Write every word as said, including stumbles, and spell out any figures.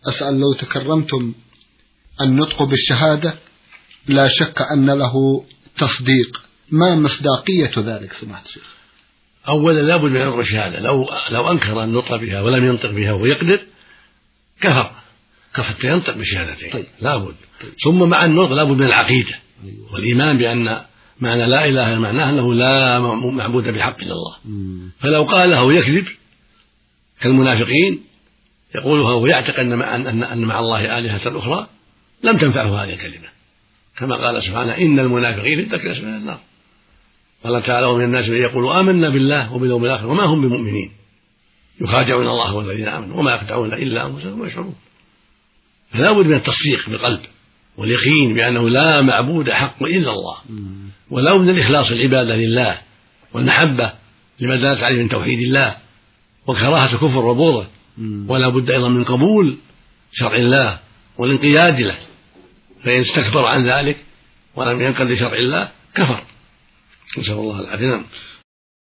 أسأل لو تكرمتم النطق بالشهادة لا شك أن له تصديق، ما مصداقية ذلك سماحة الشيخ؟ أولا لابد من نطق بالشهادة، لو لو أنكر النطق بها ولم ينطق بها ويقدر كفر كفر ينطق بالشهادتين. طيب. لابد. طيب. ثم مع النطق لابد من العقيدة. أيوة. والإيمان بأن معنى لا إله إلا معناه أنه لا معبود بحق إلا الله. مم. فلو قاله ويكذب كالمنافقين يقولها ويعتقد أن أن أن مع الله آلهة أخرى لم تنفعه هذه الكلمة، كما قال سبحانه إن المنافقين في الدرك الأسفل من النار. قال تعالى ومن الناس من يقول آمنا بالله وباليوم الآخر وما هم بمؤمنين يخادعون الله والذين آمنوا وما يخدعون إلا أنفسهم ويشعرون. فلا بد من التصديق بالقلب واليقين بأنه لا معبود حق إلا الله، ولو من الإخلاص العبادة لله والمحبة لما دلت عليه من توحيد الله وكراهة الكفر وبغضه، ولا بد أيضا من قبول شرع الله والانقياد له، فإن استكبر عن ذلك ولم ينقل لشرع الله كفر. نسأل الله العافية.